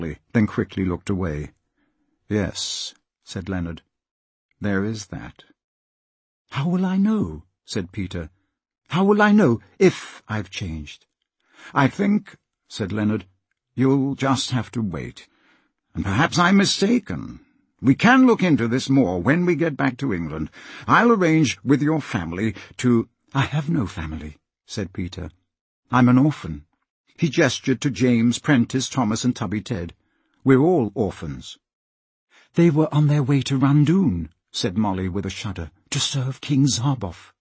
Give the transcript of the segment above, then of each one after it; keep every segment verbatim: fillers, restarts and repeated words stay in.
then quickly looked away. "Yes," said Leonard. "There is that." "How will I know?" said Peter. "How will I know if I've changed?" "I think," said Leonard, "you'll just have to wait. And perhaps I'm mistaken. We can look into this more when we get back to England. I'll arrange with your family to—" "I have no family," said Peter. "I'm an orphan." He gestured to James, Prentice, Thomas, and Tubby Ted. "We're all orphans." "They were on their way to Randoon," said Molly with a shudder, "to serve King Zarboff."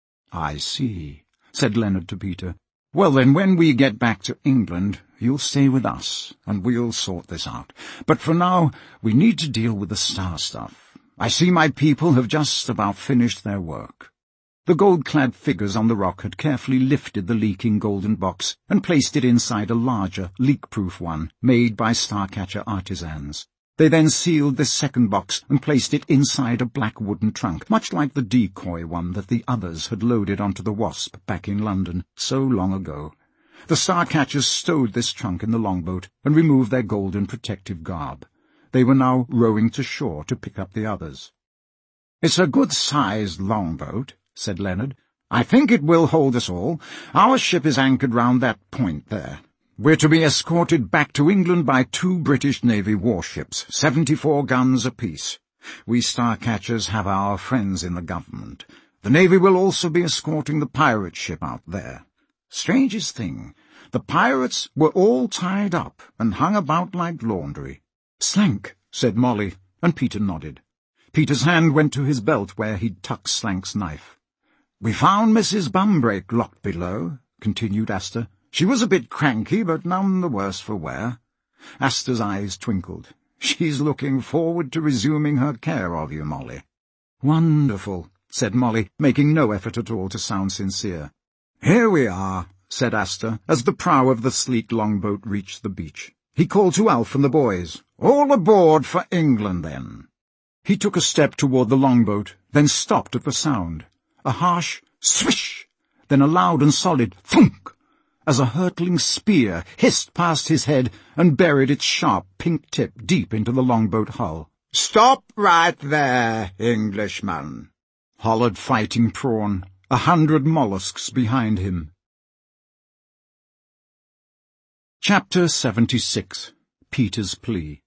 "I see," said Leonard to Peter. "Well, then, when we get back to England, you'll stay with us, and we'll sort this out. But for now, we need to deal with the star stuff. I see my people have just about finished their work." The gold-clad figures on the rock had carefully lifted the leaking golden box and placed it inside a larger, leak-proof one made by Starcatcher artisans. They then sealed this second box and placed it inside a black wooden trunk, much like the decoy one that the others had loaded onto the Wasp back in London so long ago. The Starcatchers stowed this trunk in the longboat and removed their golden protective garb. They were now rowing to shore to pick up the others. "It's a good-sized longboat," said Leonard. "I think it will hold us all. Our ship is anchored round that point there. We're to be escorted back to England by two British Navy warships, seventy-four guns apiece. We Starcatchers have our friends in the government. The Navy will also be escorting the pirate ship out there. Strangest thing, the pirates were all tied up and hung about like laundry." "Slank," said Molly, and Peter nodded. Peter's hand went to his belt where he'd tucked Slank's knife. "We found Missus Bumbrake locked below," continued Asta. "She was a bit cranky, but none the worse for wear." Asta's eyes twinkled. "She's looking forward to resuming her care of you, Molly." "Wonderful," said Molly, making no effort at all to sound sincere. "Here we are," said Asta, as the prow of the sleek longboat reached the beach. He called to Alf and the boys. "All aboard for England, then." He took a step toward the longboat, then stopped at the sound. A harsh swish, then a loud and solid thunk, as a hurtling spear hissed past his head and buried its sharp pink tip deep into the longboat hull. "Stop right there, Englishman," hollered Fighting Prawn, a hundred mollusks behind him. Chapter seventy-six. Peter's Plea.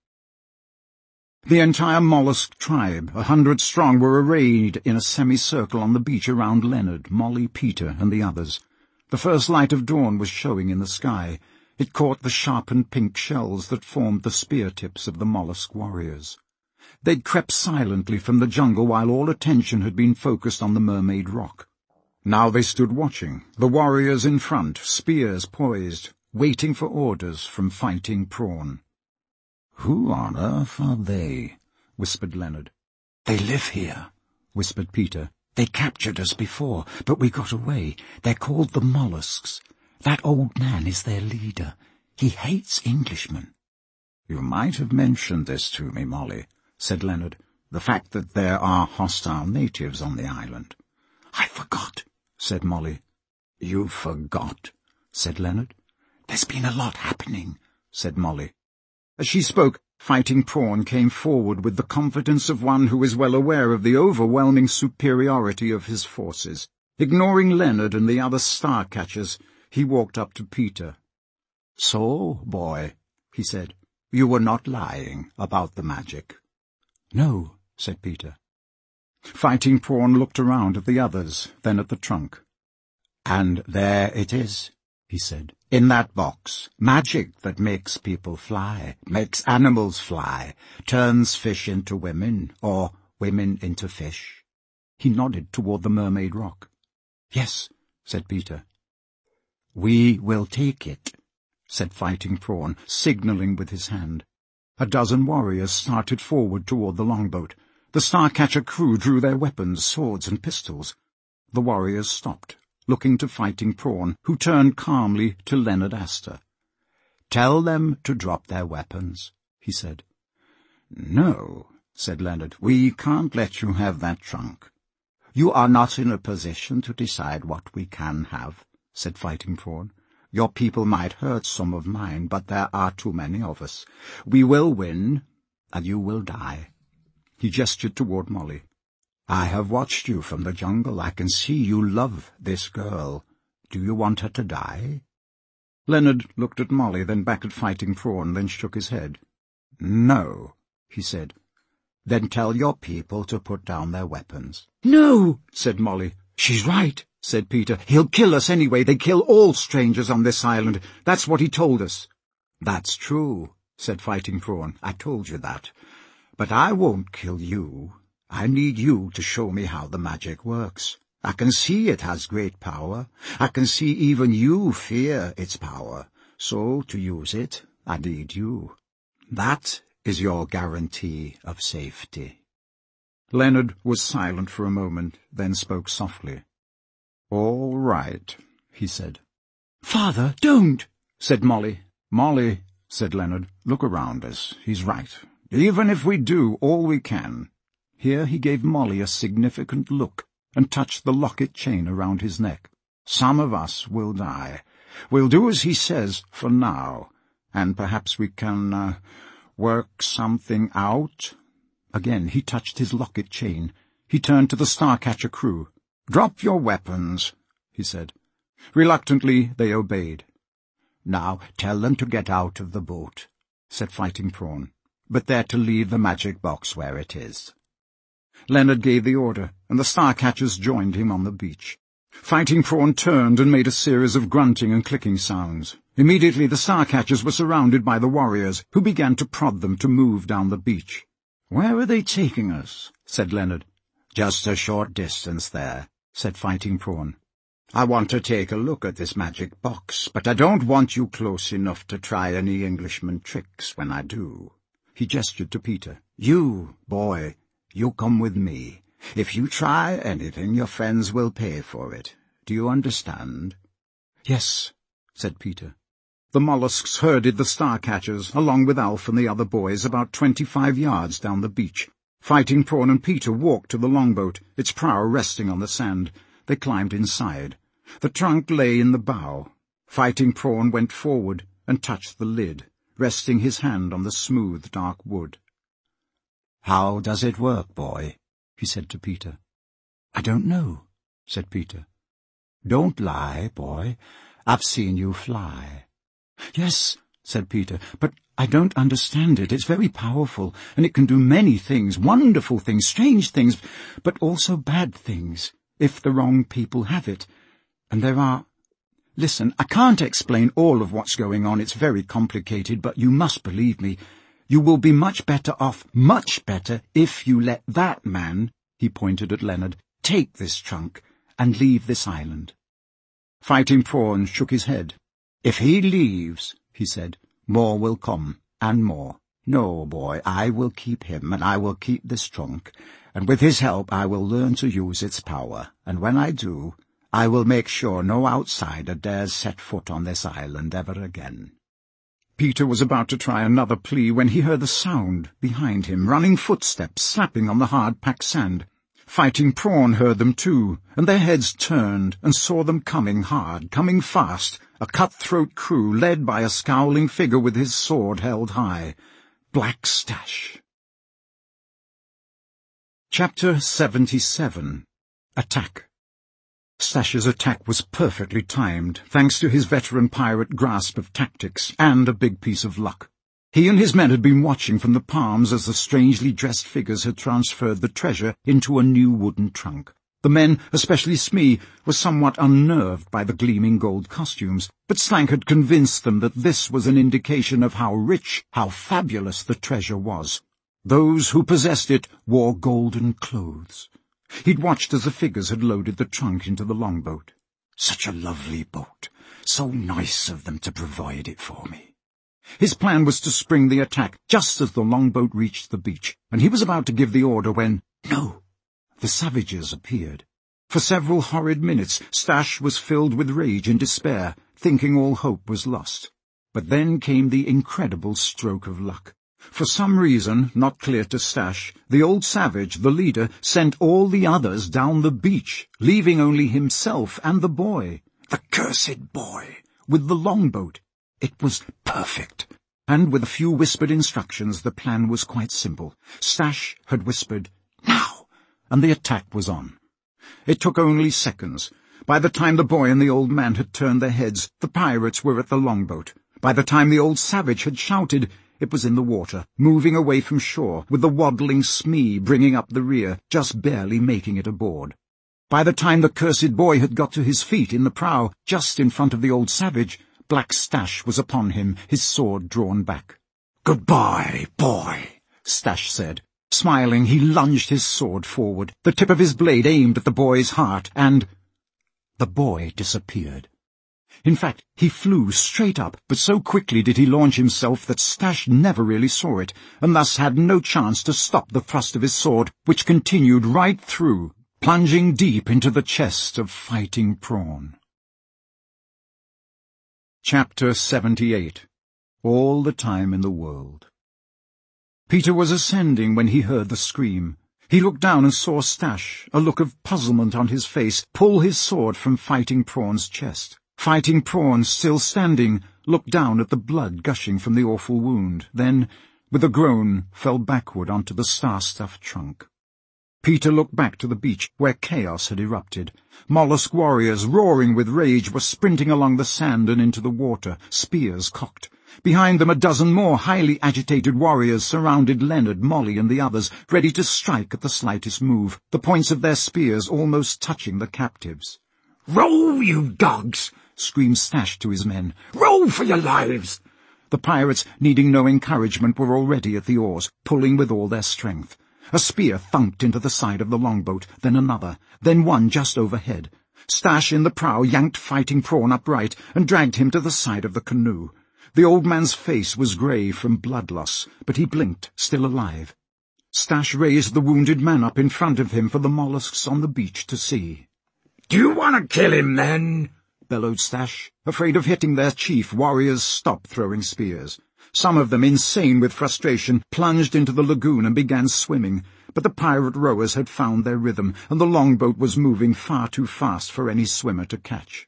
The entire mollusk tribe, a hundred strong, were arrayed in a semicircle on the beach around Leonard, Molly, Peter, and the others. The first light of dawn was showing in the sky. It caught the sharpened pink shells that formed the spear-tips of the mollusk warriors. They'd crept silently from the jungle while all attention had been focused on the Mermaid Rock. Now they stood watching, the warriors in front, spears poised, waiting for orders from Fighting Prawn. "Who on earth are they?" whispered Leonard. "They live here," whispered Peter. "They captured us before, but we got away. They're called the Mollusks. That old man is their leader. He hates Englishmen." "You might have mentioned this to me, Molly," said Leonard, "the fact that there are hostile natives on the island." "I forgot," said Molly. "You forgot," said Leonard. "There's been a lot happening," said Molly. As she spoke, Fighting Prawn came forward with the confidence of one who is well aware of the overwhelming superiority of his forces. Ignoring Leonard and the other Starcatchers, he walked up to Peter. "So, boy," he said, "you were not lying about the magic." "No," said Peter. Fighting Prawn looked around at the others, then at the trunk. "And there it is," he said, "in that box. Magic that makes people fly, makes animals fly, turns fish into women, or women into fish." He nodded toward the Mermaid Rock. "Yes," said Peter. "We will take it," said Fighting Prawn, signalling with his hand. A dozen warriors started forward toward the longboat. The Starcatcher crew drew their weapons, swords and pistols. The warriors stopped, looking to Fighting Prawn, who turned calmly to Leonard Asta. "Tell them to drop their weapons," he said. "No," said Leonard, "we can't let you have that trunk." "You are not in a position to decide what we can have," said Fighting Prawn. Your people might hurt some of mine, but there are too many of us. We will win, and you will die." He gestured toward Molly. "I have watched you from the jungle. I can see you love this girl. Do you want her to die?" Leonard looked at Molly, then back at Fighting Prawn, then shook his head. "No," he said. "Then tell your people to put down their weapons." "No," said Molly. "She's right," said Peter. "He'll kill us anyway. They kill all strangers on this island. That's what he told us." "That's true," said Fighting Prawn. "I told you that. But I won't kill you. I need you to show me how the magic works. I can see it has great power. I can see even you fear its power. So, to use it, I need you. That is your guarantee of safety." Leonard was silent for a moment, then spoke softly. "All right," he said. "Father, don't," said Molly. "Molly," said Leonard, "look around us. He's right. Even if we do all we can." Here he gave Molly a significant look and touched the locket chain around his neck. "Some of us will die. We'll do as he says for now, and perhaps we can uh, work something out." Again he touched his locket chain. He turned to the Starcatcher crew. "Drop your weapons," he said. Reluctantly they obeyed. "Now tell them to get out of the boat," said Fighting Prawn, "but they're to leave the magic box where it is." Leonard gave the order, and the Starcatchers joined him on the beach. Fighting Prawn turned and made a series of grunting and clicking sounds. Immediately the Starcatchers were surrounded by the warriors, who began to prod them to move down the beach. "Where are they taking us?" said Leonard. "Just a short distance there," said Fighting Prawn. "I want to take a look at this magic box, but I don't want you close enough to try any Englishman tricks when I do." He gestured to Peter. "You, boy, you come with me. If you try anything, your friends will pay for it. Do you understand?" "Yes," said Peter. The mollusks herded the Starcatchers, along with Alf and the other boys, about twenty-five yards down the beach. Fighting Prawn and Peter walked to the longboat, its prow resting on the sand. They climbed inside. The trunk lay in the bow. Fighting Prawn went forward and touched the lid, resting his hand on the smooth, dark wood. "How does it work, boy?" he said to Peter. "I don't know," said Peter. "Don't lie, boy. I've seen you fly." "Yes," said Peter, "but I don't understand it. It's very powerful, and it can do many things, wonderful things, strange things, but also bad things, if the wrong people have it. And there are... Listen, I can't explain all of what's going on. It's very complicated, but you must believe me. You will be much better off, much better, if you let that man," he pointed at Leonard, "take this trunk and leave this island." Fighting Prawn shook his head. "If he leaves," he said, "more will come, and more. No, boy, I will keep him, and I will keep this trunk, and with his help I will learn to use its power, and when I do, I will make sure no outsider dares set foot on this island ever again." Peter was about to try another plea when he heard the sound behind him, running footsteps slapping on the hard-packed sand. Fighting Prawn heard them too, and their heads turned and saw them coming hard, coming fast, a cutthroat crew led by a scowling figure with his sword held high. Black Stash. Chapter seventy-seven. Attack. Stash's attack was perfectly timed, thanks to his veteran pirate grasp of tactics and a big piece of luck. He and his men had been watching from the palms as the strangely dressed figures had transferred the treasure into a new wooden trunk. The men, especially Smee, were somewhat unnerved by the gleaming gold costumes, but Slank had convinced them that this was an indication of how rich, how fabulous the treasure was. Those who possessed it wore golden clothes. He'd watched as the figures had loaded the trunk into the longboat. "Such a lovely boat. So nice of them to provide it for me." His plan was to spring the attack just as the longboat reached the beach, and he was about to give the order when— No! The savages appeared. For several horrid minutes Stash was filled with rage and despair, thinking all hope was lost. But then came the incredible stroke of luck. For some reason, not clear to Stash, the old savage, the leader, sent all the others down the beach, leaving only himself and the boy. The cursed boy! with the longboat. It was perfect. And with a few whispered instructions, the plan was quite simple. Stash had whispered, "Now!" and the attack was on. It took only seconds. By the time the boy and the old man had turned their heads, the pirates were at the longboat. By the time the old savage had shouted, it was in the water, moving away from shore, with the waddling Smee bringing up the rear, just barely making it aboard. By the time the cursed boy had got to his feet in the prow, just in front of the old savage, Black Stash was upon him, his sword drawn back. "Goodbye, boy," Stash said. Smiling, he lunged his sword forward, the tip of his blade aimed at the boy's heart, and the boy disappeared. In fact, he flew straight up, but so quickly did he launch himself that Stash never really saw it, and thus had no chance to stop the thrust of his sword, which continued right through, plunging deep into the chest of Fighting Prawn. Chapter seventy-eight. All the Time in the World. Peter was ascending when he heard the scream. He looked down and saw Stash, a look of puzzlement on his face, pull his sword from Fighting Prawn's chest. Fighting Prawn, still standing, looked down at the blood gushing from the awful wound, then, with a groan, fell backward onto the star-stuffed trunk. Peter looked back to the beach, where chaos had erupted. Mollusk warriors, roaring with rage, were sprinting along the sand and into the water, spears cocked. Behind them a dozen more highly agitated warriors surrounded Leonard, Molly, and the others, ready to strike at the slightest move, the points of their spears almost touching the captives. "Row, you dogs!" screamed Stash to his men. "Row for your lives!" The pirates, needing no encouragement, were already at the oars, pulling with all their strength. A spear thunked into the side of the longboat, then another, then one just overhead. Stash in the prow yanked Fighting Prawn upright and dragged him to the side of the canoe. The old man's face was grey from blood loss, but he blinked, still alive. Stash raised the wounded man up in front of him for the mollusks on the beach to see. "Do you want to kill him, then?" bellowed Stash. Afraid of hitting their chief, warriors stopped throwing spears. Some of them, insane with frustration, plunged into the lagoon and began swimming, but the pirate rowers had found their rhythm, and the longboat was moving far too fast for any swimmer to catch.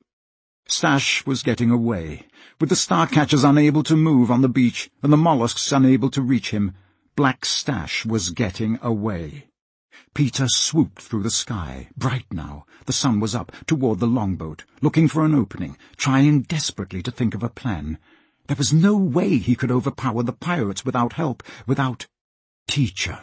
Stash was getting away. With the star-catchers unable to move on the beach, and the mollusks unable to reach him, Black Stash was getting away. Peter swooped through the sky, bright now. The sun was up, toward the longboat, looking for an opening, trying desperately to think of a plan. There was no way he could overpower the pirates without help, without Teacher.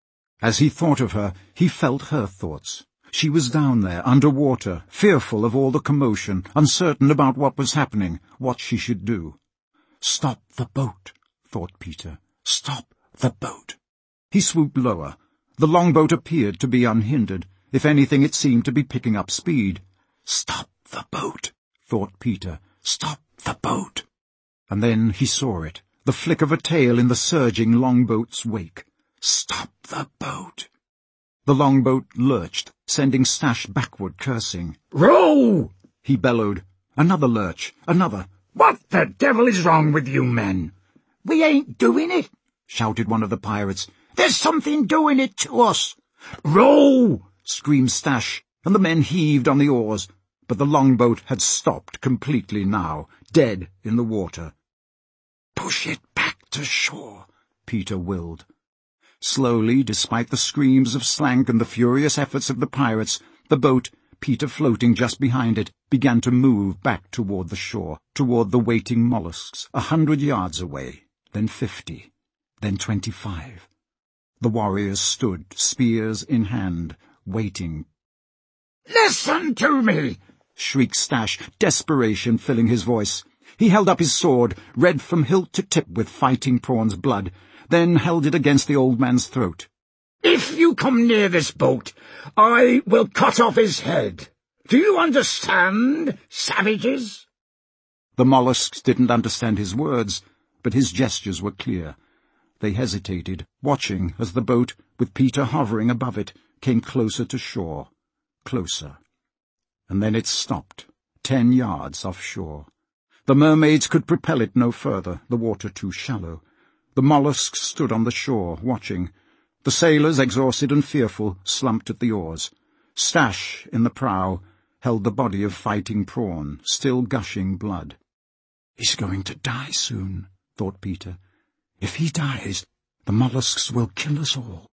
As he thought of her, he felt her thoughts. She was down there, under water, fearful of all the commotion, uncertain about what was happening, what she should do. "Stop the boat," thought Peter. "Stop the boat." He swooped lower. The longboat appeared to be unhindered. If anything, it seemed to be picking up speed. "Stop the boat," thought Peter. "Stop the boat." And then he saw it, the flick of a tail in the surging longboat's wake. "Stop the boat." The longboat lurched, sending Stash backward, cursing. "Row!" he bellowed. Another lurch, another. "What the devil is wrong with you men?" "We ain't doing it," shouted one of the pirates. "There's something doing it to us." "Row!" screamed Stash, and the men heaved on the oars, but the longboat had stopped completely now, dead in the water. "Push it back to shore," Peter willed. Slowly, despite the screams of Slank and the furious efforts of the pirates, the boat, Peter floating just behind it, began to move back toward the shore, toward the waiting mollusks, a hundred yards away, then fifty, then twenty-five. The warriors stood, spears in hand, waiting. "Listen to me!" shrieked Stash, desperation filling his voice. He held up his sword, red from hilt to tip with Fighting Prawn's blood, then held it against the old man's throat. "If you come near this boat, I will cut off his head. Do you understand, savages?" The mollusks didn't understand his words, but his gestures were clear. They hesitated, watching as the boat, with Peter hovering above it, came closer to shore, closer. And then it stopped, ten yards offshore. The mermaids could propel it no further, the water too shallow. The mollusks stood on the shore, watching. The sailors, exhausted and fearful, slumped at the oars. Stash, in the prow, held the body of Fighting Prawn, still gushing blood. He's going to die soon, thought Peter. If he dies, the mollusks will kill us all.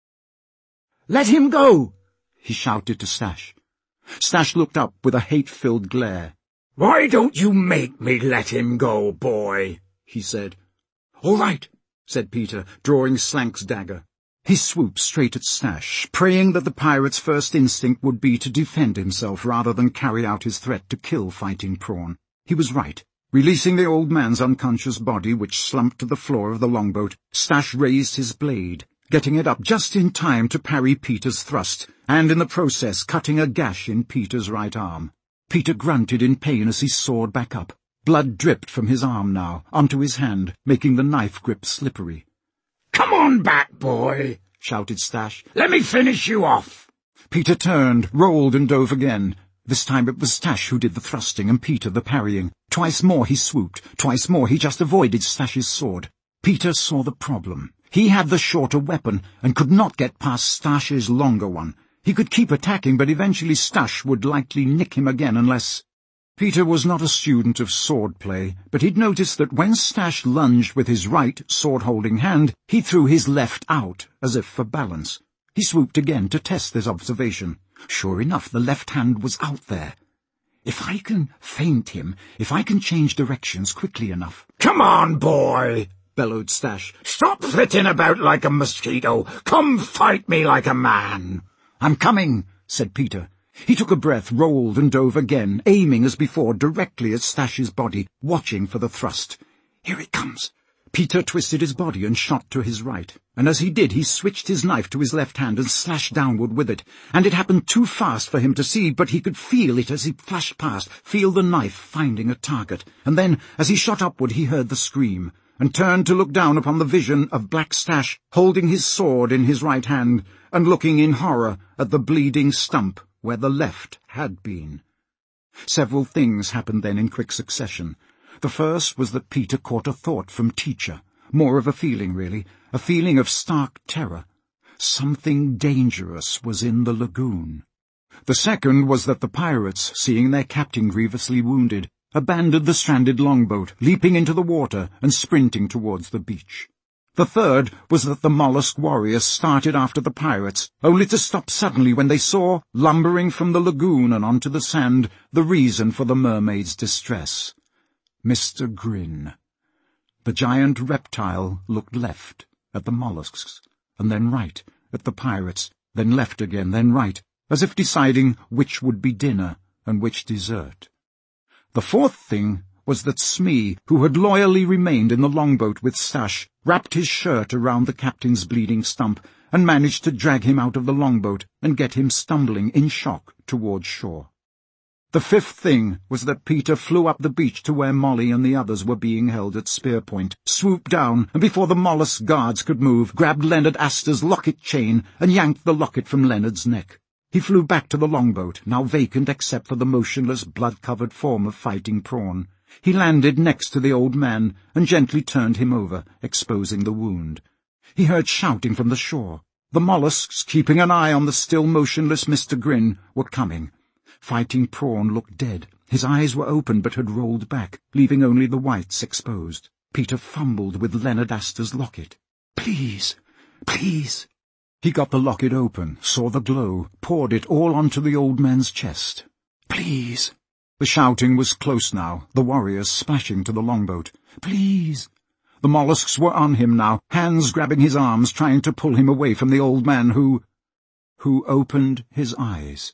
"Let him go!" he shouted to Stash. Stash looked up with a hate-filled glare. "Why don't you make me let him go, boy?" he said. "All right," said Peter, drawing Slank's dagger. He swooped straight at Stash, praying that the pirate's first instinct would be to defend himself rather than carry out his threat to kill Fighting Prawn. He was right. Releasing the old man's unconscious body, which slumped to the floor of the longboat, Stash raised his blade, getting it up just in time to parry Peter's thrust, and in the process cutting a gash in Peter's right arm. Peter grunted in pain as he soared back up. Blood dripped from his arm now, onto his hand, making the knife grip slippery. "Come on back, boy," shouted Stash. "Let me finish you off." Peter turned, rolled and dove again. This time it was Stash who did the thrusting and Peter the parrying. Twice more he swooped, twice more he just avoided Stash's sword. Peter saw the problem. He had the shorter weapon and could not get past Stash's longer one. He could keep attacking, but eventually Stash would likely nick him again unless... Peter was not a student of swordplay, but he'd noticed that when Stash lunged with his right, sword-holding hand, he threw his left out, as if for balance. He swooped again to test this observation. Sure enough, the left hand was out there. If I can feint him, if I can change directions quickly enough... "Come on, boy," bellowed Stash. "Stop flitting about like a mosquito. Come fight me like a man." "I'm coming," said Peter. He took a breath, rolled and dove again, aiming as before directly at Stash's body, watching for the thrust. Here it comes. Peter twisted his body and shot to his right, and as he did he switched his knife to his left hand and slashed downward with it, and it happened too fast for him to see, but he could feel it as he flashed past, feel the knife finding a target, and then, as he shot upward, he heard the scream, and turned to look down upon the vision of Black Stash holding his sword in his right hand, and looking in horror at the bleeding stump where the left had been. Several things happened then in quick succession. The first was that Peter caught a thought from Teacher, more of a feeling, really, a feeling of stark terror. Something dangerous was in the lagoon. The second was that the pirates, seeing their captain grievously wounded, abandoned the stranded longboat, leaping into the water and sprinting towards the beach. The third was that the mollusk warriors started after the pirates, only to stop suddenly when they saw, lumbering from the lagoon and onto the sand, the reason for the mermaid's distress. Mister Grin. The giant reptile looked left, at the mollusks, and then right, at the pirates, then left again, then right, as if deciding which would be dinner and which dessert. The fourth thing was that Smee, who had loyally remained in the longboat with Stash, wrapped his shirt around the captain's bleeding stump and managed to drag him out of the longboat and get him stumbling in shock towards shore. The fifth thing was that Peter flew up the beach to where Molly and the others were being held at spear point, swooped down, and before the mollusk guards could move, grabbed Leonard Astor's locket chain and yanked the locket from Leonard's neck. He flew back to the longboat, now vacant except for the motionless, blood-covered form of Fighting Prawn. He landed next to the old man and gently turned him over, exposing the wound. He heard shouting from the shore. The mollusks, keeping an eye on the still motionless Mister Grin, were coming. Fighting Prawn looked dead. His eyes were open but had rolled back, leaving only the whites exposed. Peter fumbled with Leonard Astor's locket. "Please, please." He got the locket open, saw the glow, poured it all onto the old man's chest. "Please." The shouting was close now, the warriors splashing to the longboat. "Please." The mollusks were on him now, hands grabbing his arms, trying to pull him away from the old man who... who opened his eyes.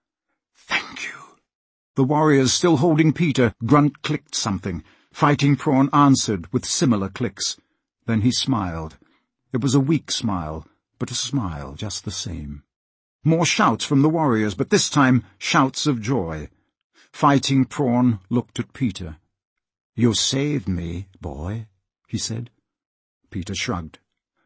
"Thank you." The warriors, still holding Peter, grunt-clicked something. Fighting Prawn answered with similar clicks. Then he smiled. It was a weak smile, but a smile just the same. More shouts from the warriors, but this time shouts of joy. Fighting Prawn looked at Peter. "You saved me, boy," he said. Peter shrugged.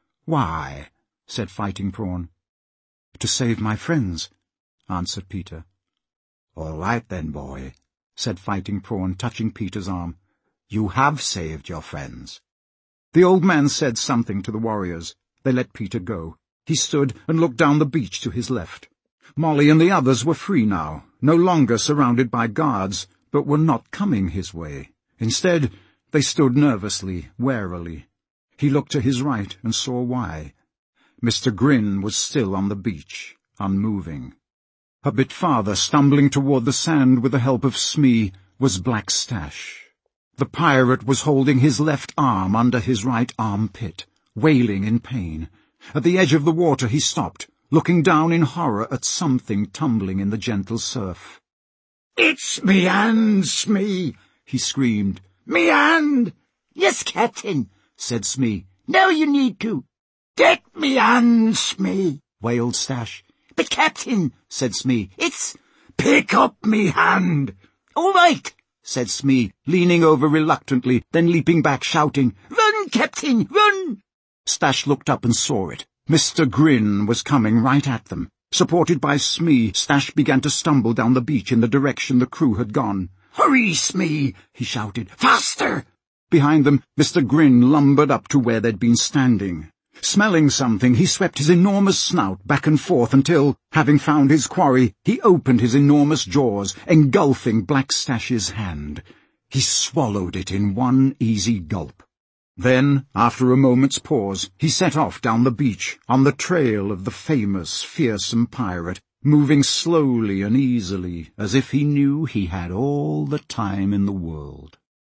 "Why?" said Fighting Prawn. "To save my friends," answered Peter. "All right then, boy," said Fighting Prawn, touching Peter's arm. "You have saved your friends." The old man said something to the warriors. They let Peter go. He stood and looked down the beach to his left. Molly and the others were free now, no longer surrounded by guards, but were not coming his way. Instead, They stood nervously, warily. He looked to his right and saw why. Mister Grin was still on the beach, unmoving. A bit farther, stumbling toward the sand with the help of Smee, was Black Stash. The pirate was holding his left arm under his right armpit, wailing in pain. At the edge of the water he stopped, looking down in horror at something tumbling in the gentle surf. "It's me hand, Smee!" he screamed. "Me hand!" "Yes, Captain," said Smee. "Now you need to." "Get me hand, Smee!" wailed Stash. "But, Captain," said Smee, "it's—" "Pick up me hand!" "All right," said Smee, leaning over reluctantly, then leaping back, shouting, "Run, Captain, run!" Stash looked up and saw it. Mister Grin was coming right at them. Supported by Smee, Stash began to stumble down the beach in the direction the crew had gone. "Hurry, Smee!" he shouted. "Faster!" Behind them, Mister Grin lumbered up to where they'd been standing. Smelling something, he swept his enormous snout back and forth until, having found his quarry, he opened his enormous jaws, engulfing Black Stash's hand. He swallowed it in one easy gulp. Then, after a moment's pause, he set off down the beach, on the trail of the famous, fearsome pirate, moving slowly and easily, as if he knew he had all the time in the world.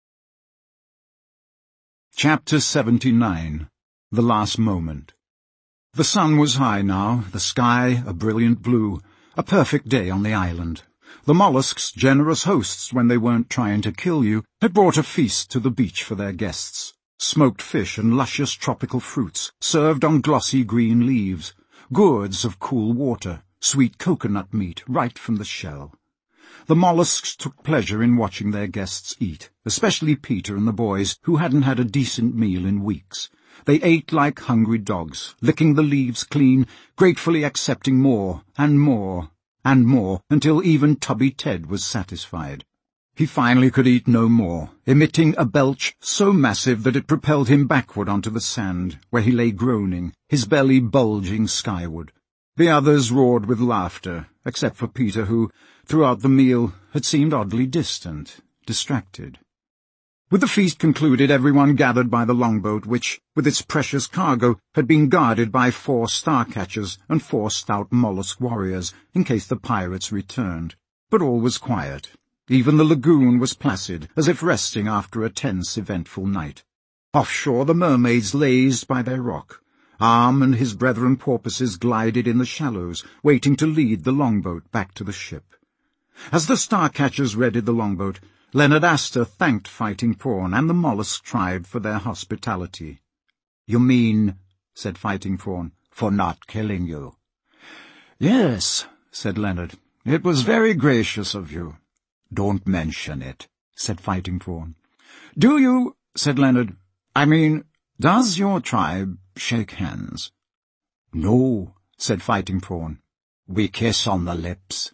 Chapter seventy-nine. The Last Moment. The sun was high now, the sky a brilliant blue, a perfect day on the island. The mollusks, generous hosts when they weren't trying to kill you, had brought a feast to the beach for their guests. Smoked fish and luscious tropical fruits, served on glossy green leaves, gourds of cool water, sweet coconut meat right from the shell. The mollusks took pleasure in watching their guests eat, especially Peter and the boys, who hadn't had a decent meal in weeks. They ate like hungry dogs, licking the leaves clean, gratefully accepting more and more and more, until even Tubby Ted was satisfied. He finally could eat no more, emitting a belch so massive that it propelled him backward onto the sand, where he lay groaning, his belly bulging skyward. The others roared with laughter, except for Peter, who, throughout the meal, had seemed oddly distant, distracted. With the feast concluded, everyone gathered by the longboat, which, with its precious cargo, had been guarded by four star-catchers and four stout mollusk warriors, in case the pirates returned. But all was quiet. Even the lagoon was placid, as if resting after a tense, eventful night. Offshore the mermaids lazed by their rock. Arm and his brethren porpoises glided in the shallows, waiting to lead the longboat back to the ship. As the star-catchers readied the longboat, Leonard Astor thanked Fighting Prawn and the mollusk tribe for their hospitality. "You mean," said Fighting Prawn, "for not killing you?" "Yes," said Leonard. "It was very gracious of you." "Don't mention it," said Fighting Prawn. "Do you," said Leonard, "I mean, does your tribe shake hands?" "No," said Fighting Prawn. "We kiss on the lips."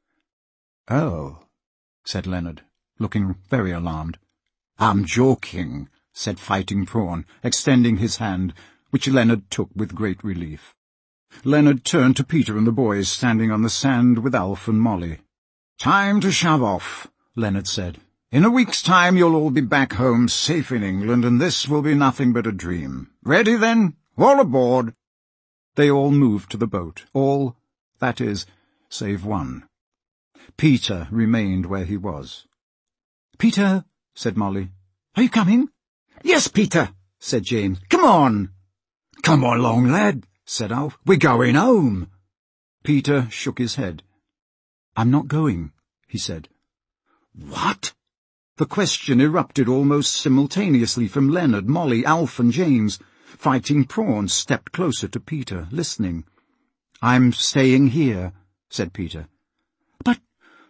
"Oh," said Leonard, looking very alarmed. "I'm joking," said Fighting Prawn, extending his hand, which Leonard took with great relief. Leonard turned to Peter and the boys standing on the sand with Alf and Molly. "Time to shove off," Leonard said. "In a week's time you'll all be back home safe in England, and this will be nothing but a dream. Ready, then? All aboard!" They all moved to the boat, all, that is, save one. Peter remained where he was. "Peter," said Molly, "are you coming?" "Yes, Peter," said James. "Come on." "Come along, lad," said Alf. "We're going home." Peter shook his head. "I'm not going," he said. "What?" The question erupted almost simultaneously from Leonard, Molly, Alf, and James. Fighting Prawn stepped closer to Peter, listening. "I'm staying here," said Peter. "But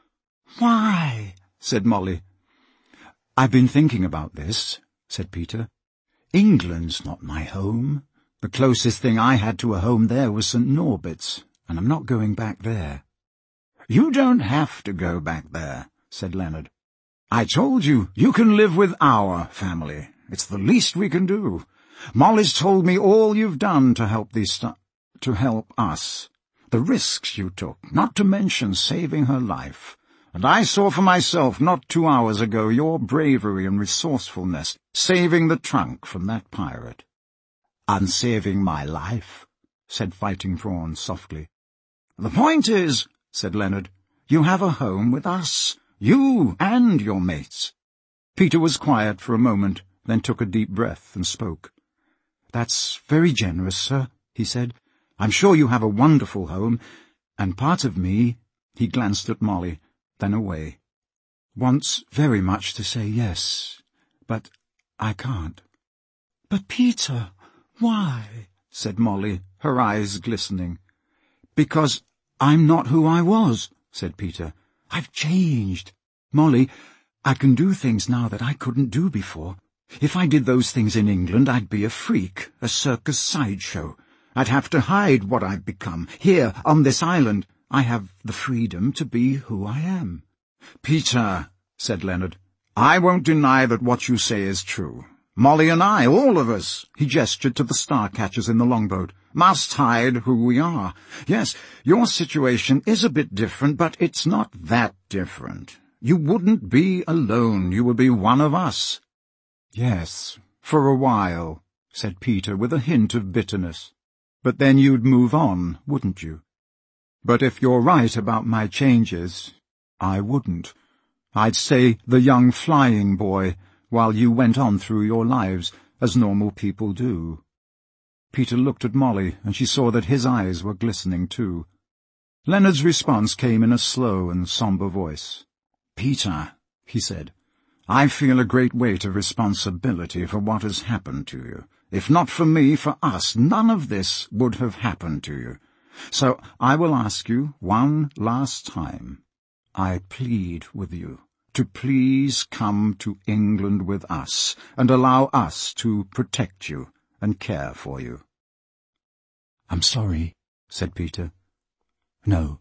why?" said Molly. "I've been thinking about this," said Peter. "England's not my home. The closest thing I had to a home there was Saint Norbert's, and I'm not going back there." "You don't have to go back there," said Leonard. "I told you, you can live with our family. It's the least we can do. Molly's told me all you've done to help these stu- to help us. The risks you took, not to mention saving her life. And I saw for myself not two hours ago your bravery and resourcefulness, saving the trunk from that pirate." "And saving my life," said Fighting Prawn softly. "The point is," said Leonard, "you have a home with us, you and your mates." Peter was quiet for a moment, then took a deep breath and spoke. "That's very generous, sir," he said. "I'm sure you have a wonderful home, and part of me," he glanced at Molly, then away, "wants very much to say yes, but I can't." "But, Peter, why?" said Molly, her eyes glistening. "Because I'm not who I was," said Peter. "I've changed. Molly, I can do things now that I couldn't do before. If I did those things in England, I'd be a freak, a circus sideshow. I'd have to hide what I've become. Here, on this island, I have the freedom to be who I am." "Peter," said Leonard, "I won't deny that what you say is true. Molly and I, all of us," he gestured to the star-catchers in the longboat, "must hide who we are. Yes, your situation is a bit different, but it's not that different. You wouldn't be alone, you would be one of us." "Yes, for a while," said Peter with a hint of bitterness. "But then you'd move on, wouldn't you? But if you're right about my changes, I wouldn't. I'd stay the young flying boy while you went on through your lives, as normal people do." Peter looked at Molly, and she saw that his eyes were glistening too. Leonard's response came in a slow and sombre voice. "Peter," he said, "I feel a great weight of responsibility for what has happened to you. If not for me, for us, none of this would have happened to you. So I will ask you one last time. I plead with you to please come to England with us and allow us to protect you and care for you." "I'm sorry," said Peter. "No."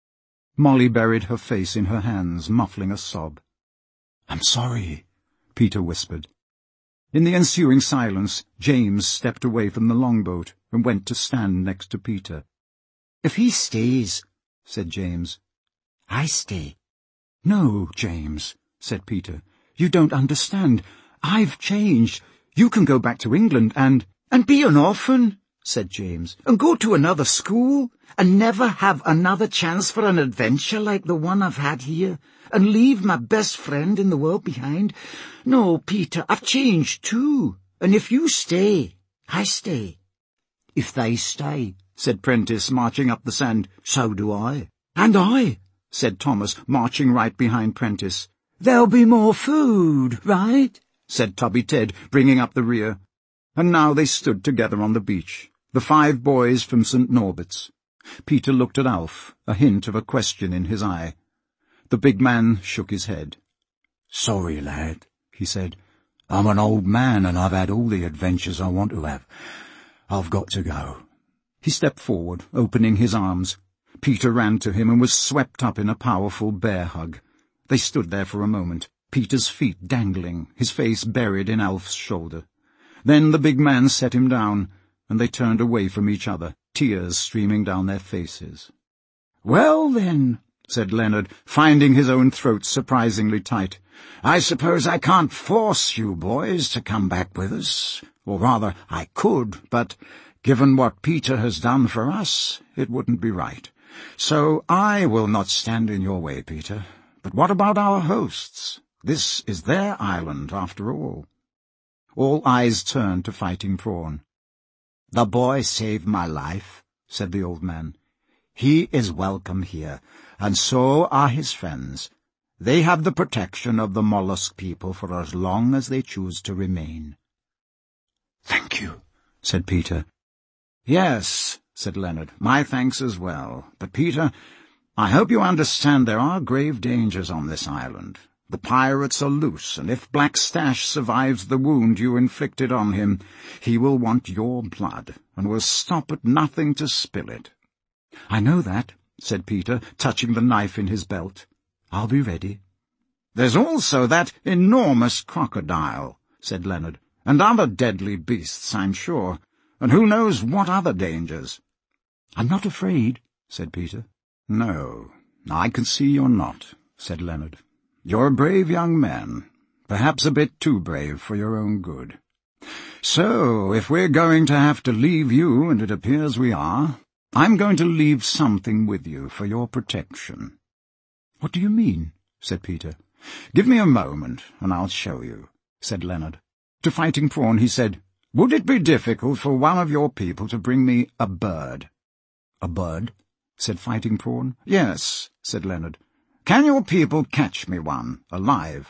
Molly buried her face in her hands, muffling a sob. "I'm sorry," Peter whispered. In the ensuing silence, James stepped away from the longboat and went to stand next to Peter. "If he stays," said James, "I stay." "No, James," said Peter. "You don't understand. I've changed. You can go back to England and—" "And be an orphan," said James, "and go to another school, and never have another chance for an adventure like the one I've had here, and leave my best friend in the world behind. No, Peter, I've changed too, and if you stay, I stay." "If they stay," said Prentice, marching up the sand, "so do I." "And I," said Thomas, marching right behind Prentice. "There'll be more food, right?" said Tubby Ted, bringing up the rear. And now they stood together on the beach, the five boys from Saint Norbert's. Peter looked at Alf, a hint of a question in his eye. The big man shook his head. "Sorry, lad," he said. "I'm an old man and I've had all the adventures I want to have. I've got to go." He stepped forward, opening his arms. Peter ran to him and was swept up in a powerful bear hug. They stood there for a moment, Peter's feet dangling, his face buried in Alf's shoulder. Then the big man set him down, and they turned away from each other, tears streaming down their faces. "Well, then," said Leonard, finding his own throat surprisingly tight, "I suppose I can't force you boys to come back with us. Or rather, I could, but given what Peter has done for us, it wouldn't be right. So I will not stand in your way, Peter. But what about our hosts? This is their island, after all." All eyes turned to Fighting Prawn. "The boy saved my life," said the old man. "He is welcome here, and so are his friends. They have the protection of the mollusk people for as long as they choose to remain." "Thank you," said Peter. "Yes," said Leonard, "my thanks as well. But, Peter, I hope you understand there are grave dangers on this island. The pirates are loose, and if Black Stash survives the wound you inflicted on him, he will want your blood, and will stop at nothing to spill it." "I know that," said Peter, touching the knife in his belt. "I'll be ready." "There's also that enormous crocodile," said Leonard, "and other deadly beasts, I'm sure, and who knows what other dangers." "I'm not afraid," said Peter. "No, I can see you're not. said Leonard. "You're a brave young man, perhaps a bit too brave for your own good. So, if we're going to have to leave you, and it appears we are, I'm going to leave something with you for your protection." "What do you mean?" said Peter. "Give me a moment, and I'll show you," said Leonard. To Fighting Prawn he said, "Would it be difficult for one of your people to bring me a bird?" "A bird?" said Fighting Prawn. "Yes," said Leonard. "Can your people catch me one, alive?"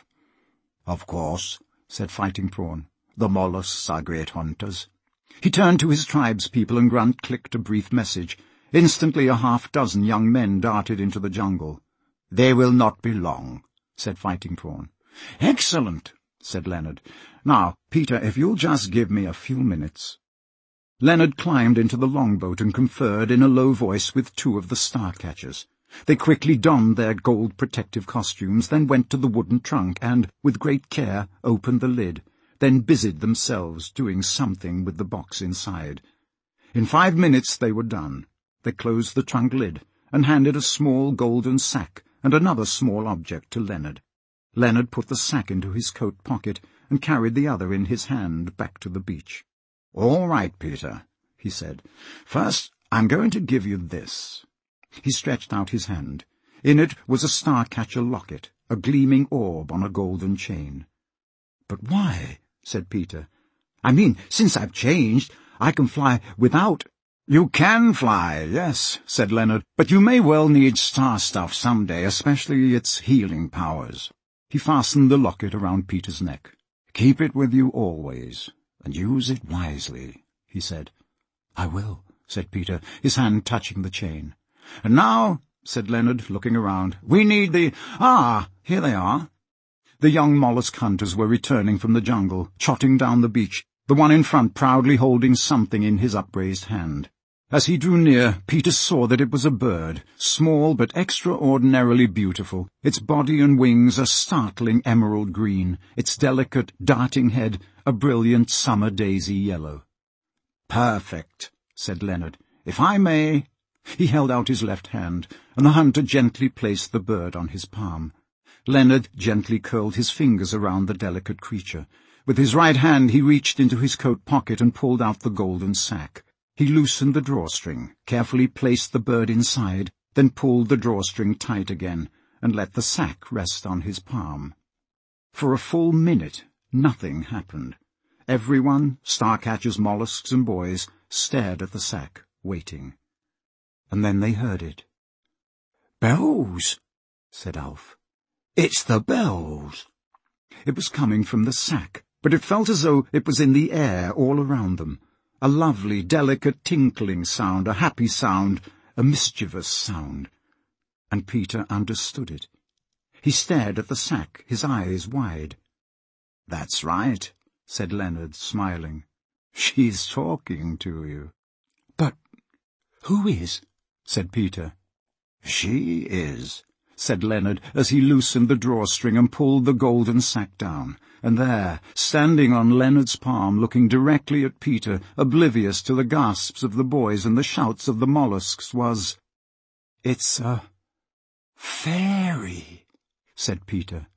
"Of course," said Fighting Prawn. "The mollusks are great hunters." He turned to his tribespeople and Grunt clicked a brief message. Instantly a half-dozen young men darted into the jungle. "They will not be long," said Fighting Prawn. "Excellent," said Leonard. "Now, Peter, if you'll just give me a few minutes." Leonard climbed into the longboat and conferred in a low voice with two of the star-catchers. They quickly donned their gold protective costumes, then went to the wooden trunk and, with great care, opened the lid, then busied themselves doing something with the box inside. In five minutes they were done. They closed the trunk lid and handed a small golden sack and another small object to Leonard. Leonard put the sack into his coat pocket and carried the other in his hand back to the beach. "All right, Peter," he said. "First, I'm going to give you this." He stretched out his hand. In it was a star-catcher locket, a gleaming orb on a golden chain. "But why?" said Peter. "I mean, since I've changed, I can fly without—" "You can fly, yes," said Leonard, "but you may well need star stuff some day, especially its healing powers." He fastened the locket around Peter's neck. "Keep it with you always, and use it wisely," he said. "I will," said Peter, his hand touching the chain. "And now," said Leonard, looking around, "we need the— Ah, here they are." The young mollusk hunters were returning from the jungle, trotting down the beach, the one in front proudly holding something in his upraised hand. As he drew near, Peter saw that it was a bird, small but extraordinarily beautiful, its body and wings a startling emerald green, its delicate, darting head a brilliant summer daisy yellow. "Perfect," said Leonard. "If I may—" He held out his left hand, and the hunter gently placed the bird on his palm. Leonard gently curled his fingers around the delicate creature. With his right hand he reached into his coat pocket and pulled out the golden sack. He loosened the drawstring, carefully placed the bird inside, then pulled the drawstring tight again, and let the sack rest on his palm. For a full minute nothing happened. Everyone, star-catchers, mollusks, and boys, stared at the sack, waiting. And then they heard it. "Bells," said Alf. "It's the bells." It was coming from the sack, but it felt as though it was in the air all around them. A lovely, delicate tinkling sound, a happy sound, a mischievous sound. And Peter understood it. He stared at the sack, his eyes wide. "That's right," said Leonard, smiling. "She's talking to you." "But who is?" said Peter. "She is," said Leonard, as he loosened the drawstring and pulled the golden sack down. And there, standing on Leonard's palm, looking directly at Peter, oblivious to the gasps of the boys and the shouts of the mollusks, was— "It's a fairy," said Peter.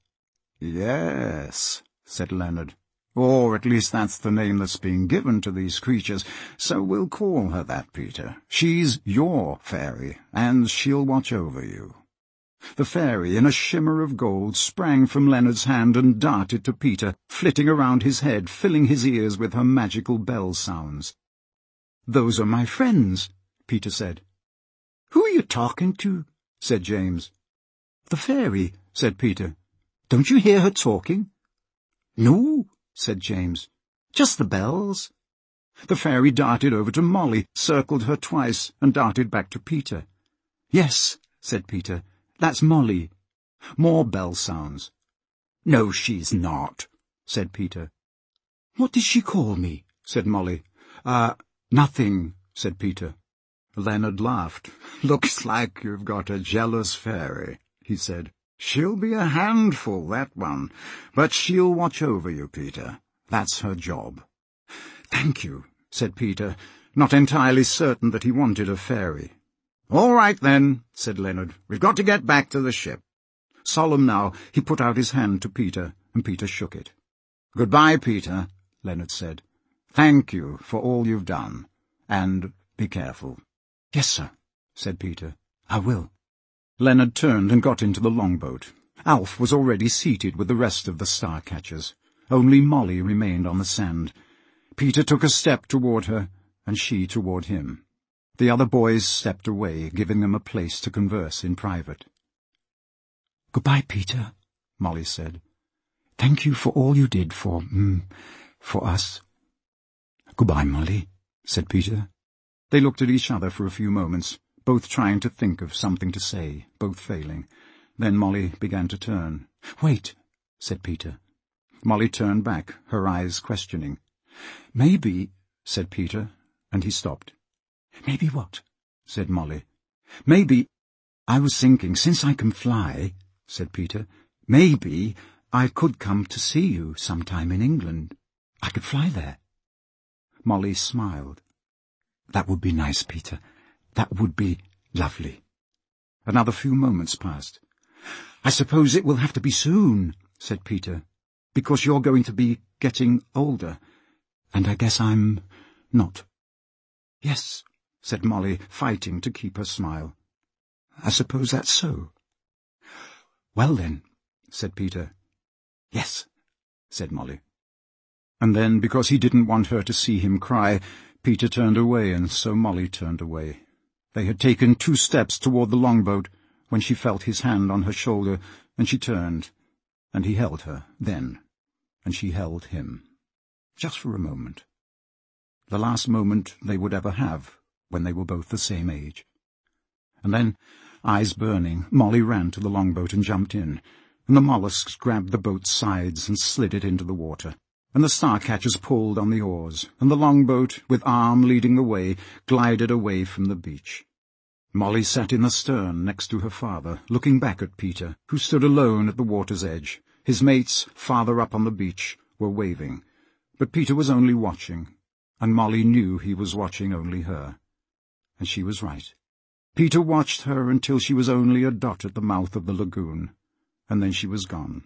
"Yes," said Leonard. "Or at least that's the name that's being given to these creatures, so we'll call her that, Peter. She's your fairy, and she'll watch over you." The fairy, in a shimmer of gold, sprang from Leonard's hand and darted to Peter, flitting around his head, filling his ears with her magical bell sounds. "Those are my friends," Peter said. "Who are you talking to?" said James. "The fairy," said Peter. "Don't you hear her talking?" "No," said James. "Just the bells." The fairy darted over to Molly, circled her twice, and darted back to Peter. "Yes," said Peter. "That's Molly." More bell sounds. "No, she's not," said Peter. "What did she call me?" said Molly. Uh, nothing," said Peter. Leonard laughed. "Looks like you've got a jealous fairy," he said. "She'll be a handful, that one, but she'll watch over you, Peter. That's her job." "Thank you," said Peter, not entirely certain that he wanted a fairy. "All right, then," said Leonard. "We've got to get back to the ship." Solemn now, he put out his hand to Peter, and Peter shook it. "Goodbye, Peter," Leonard said. "Thank you for all you've done. And be careful." "Yes, sir," said Peter. "I will." Leonard turned and got into the longboat. Alf was already seated with the rest of the star-catchers. Only Molly remained on the sand. Peter took a step toward her, and she toward him. The other boys stepped away, giving them a place to converse in private. "Goodbye, Peter," Molly said. "Thank you for all you did for, mm, for us." "Goodbye, Molly," said Peter. They looked at each other for a few moments, both trying to think of something to say, both failing. Then Molly began to turn. "Wait," said Peter. Molly turned back, her eyes questioning. "Maybe," said Peter, and he stopped. "Maybe what?" said Molly. "Maybe, I was thinking, since I can fly," said Peter, "maybe I could come to see you sometime in England. I could fly there." Molly smiled. "That would be nice, Peter. That would be lovely." Another few moments passed. "I suppose it will have to be soon," said Peter, "because you're going to be getting older, and I guess I'm not." "Yes," said Molly, fighting to keep her smile. "I suppose that's so." "Well, then," said Peter. "Yes," said Molly. And then, because he didn't want her to see him cry, Peter turned away, and so Molly turned away. They had taken two steps toward the longboat when she felt his hand on her shoulder, and she turned, and he held her then, and she held him. Just for a moment. The last moment they would ever have when they were both the same age. And then, eyes burning, Molly ran to the longboat and jumped in, and the mollusks grabbed the boat's sides and slid it into the water, and the star-catchers pulled on the oars, and the longboat, with Arm leading the way, glided away from the beach. Molly sat in the stern next to her father, looking back at Peter, who stood alone at the water's edge. His mates, farther up on the beach, were waving, but Peter was only watching, and Molly knew he was watching only her. And she was right. Peter watched her until she was only a dot at the mouth of the lagoon, and then she was gone.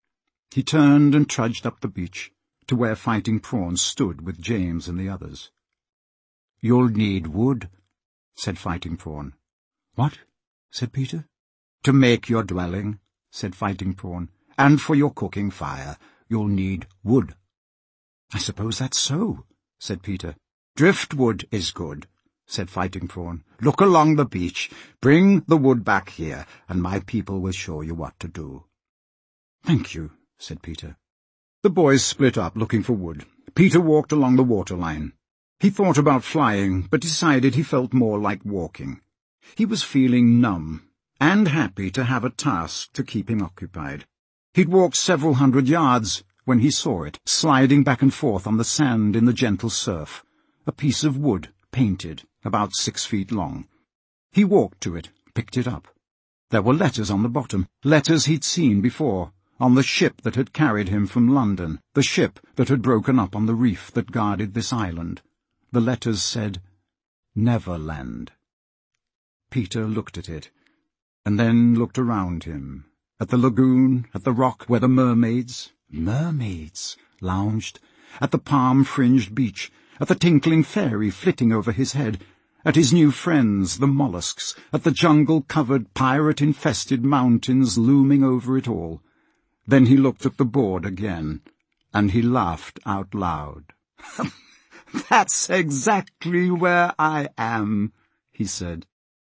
He turned and trudged up the beach, to where Fighting Prawn stood with James and the others. "You'll need wood," said Fighting Prawn. "What?" said Peter. "To make your dwelling," said Fighting Prawn, "and for your cooking fire, you'll need wood." "I suppose that's so," said Peter. "Driftwood is good," said Fighting Prawn. "Look along the beach, bring the wood back here, and my people will show you what to do." "Thank you," said Peter. The boys split up looking for wood. Peter walked along the waterline. He thought about flying, but decided he felt more like walking. He was feeling numb, and happy to have a task to keep him occupied. He'd walked several hundred yards when he saw it, sliding back and forth on the sand in the gentle surf, a piece of wood, painted, about six feet long. He walked to it, picked it up. There were letters on the bottom, letters he'd seen before, on the ship that had carried him from London, the ship that had broken up on the reef that guarded this island. The letters said, Neverland. Peter looked at it, and then looked around him, at the lagoon, at the rock where the mermaids, mermaids, lounged, at the palm-fringed beach, at the tinkling fairy flitting over his head, at his new friends, the mollusks, at the jungle-covered, pirate-infested mountains looming over it all. Then he looked at the board again, and he laughed out loud. "That's exactly where I am," he said.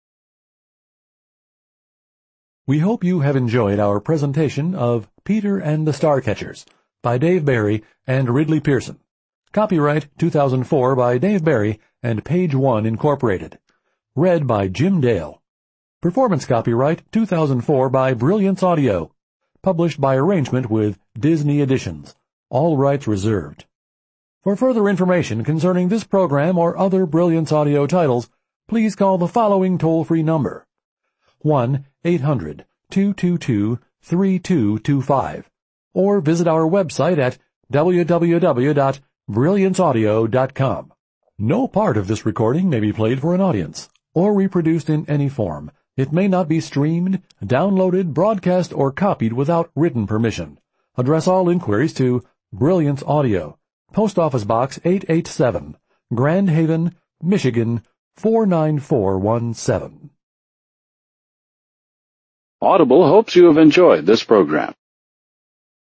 We hope you have enjoyed our presentation of Peter and the Starcatchers by Dave Barry and Ridley Pearson. Copyright two thousand four by Dave Barry and Page One Incorporated. Read by Jim Dale. Performance copyright two thousand four by Brilliance Audio. Published by arrangement with Disney Editions. All rights reserved. For further information concerning this program or other Brilliance Audio titles, please call the following toll-free number. one eight hundred two two two three two two five or visit our website at w w w dot brilliance audio dot com. No part of this recording may be played for an audience or reproduced in any form It may not be streamed, downloaded, broadcast, or copied without written permission. Address all inquiries to Brilliance Audio, Post Office Box eight eighty-seven, Grand Haven, Michigan four nine four one seven. Audible hopes you have enjoyed this program.